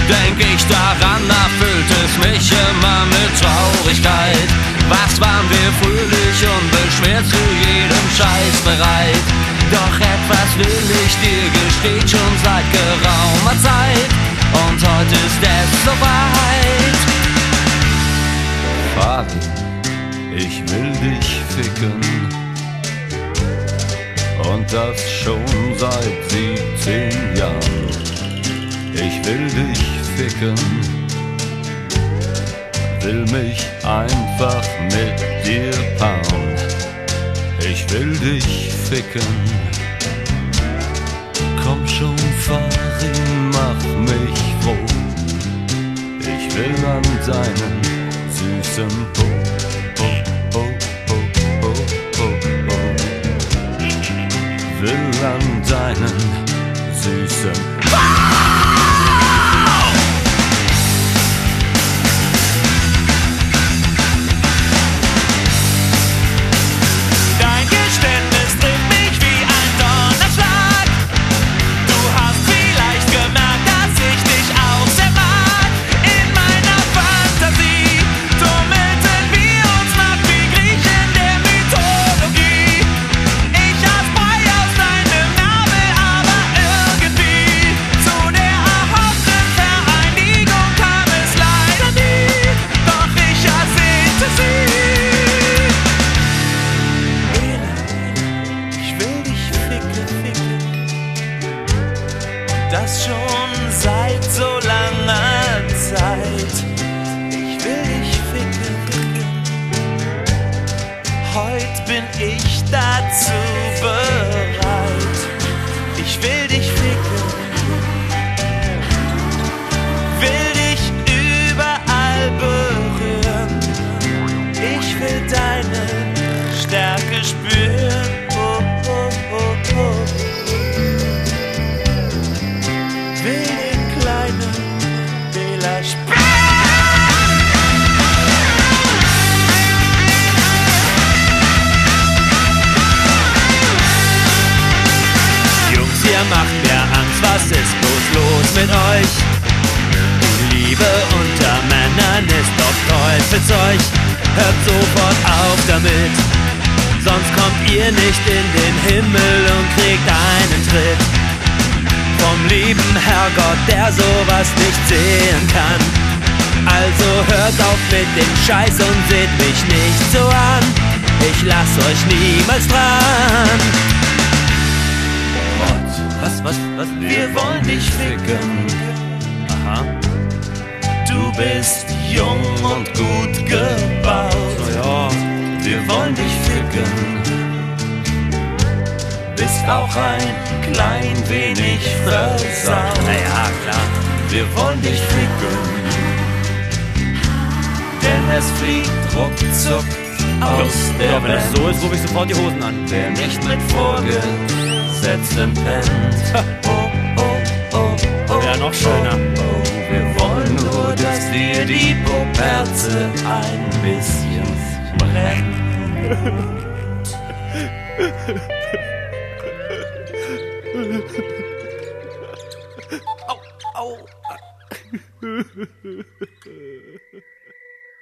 Denk ich daran, erfüllt es mich immer mit Traurigkeit. Was waren wir fröhlich und beschwert zu jedem Scheiß bereit? Doch etwas will ich dir gestehen, schon seit geraumer Zeit. Und heute ist es soweit. Fabi, ich will dich ficken. Und das schon seit 17 Jahren. Ich will dich ficken. Will mich einfach mit dir paaren. Ich will dich ficken. Komm schon, Farin, mach mich froh. Ich will an deinen süßen Po. Will an deinen süßen Dein Geständnis trifft mich wie ein Donnerschlag. Du hast vielleicht gemerkt, dass ich dich auch sehr mag. In meiner Fantasie tummelten wir uns nackt wie Griechen der Mythologie. Ich aß Brei aus deinem Nabel, aber irgendwie zu der erhofften Vereinigung kam es leider nie. Doch ich ersehnte sie. Ich will dich ficken, ficken. Und das schon seit so langer Zeit. Ich will dich ficken, ficken. Heut bin ich dazu bereit. Ich will dich ficken. Will dich überall berühren. Ich will deine Stärke spüren. Oh, oh, oh, oh. Will den kleinen Wähler spüren. Jungs, ihr macht mir Angst, was ist bloß los mit euch? Liebe unter Männern ist doch Teufelszeug. Hört sofort auf damit, sonst kommt ihr nicht in den Himmel und kriegt einen Tritt vom lieben Herrgott, der sowas nicht sehen kann. Also hört auf mit dem Scheiß und seht mich nicht so an. Ich lass euch niemals dran. Was? Wir wollen dich ficken. Aha. Du bist jung und gut gebaut. Ja. Wir wollen dich ficken. Bist auch ein klein wenig versaut. Naja, klar. Wir wollen dich ficken. Denn es fliegt ruckzuck aus der Ja, wenn das Welt. so ist, rufe ich sofort die Hosen an. Wer nicht mit Vorgesetzten pennt. Oh, oh, oh, oh. Wäre noch schöner. Oh, wir wollen nur, dass dir die Poperze ein bisschen brennt. Au, au.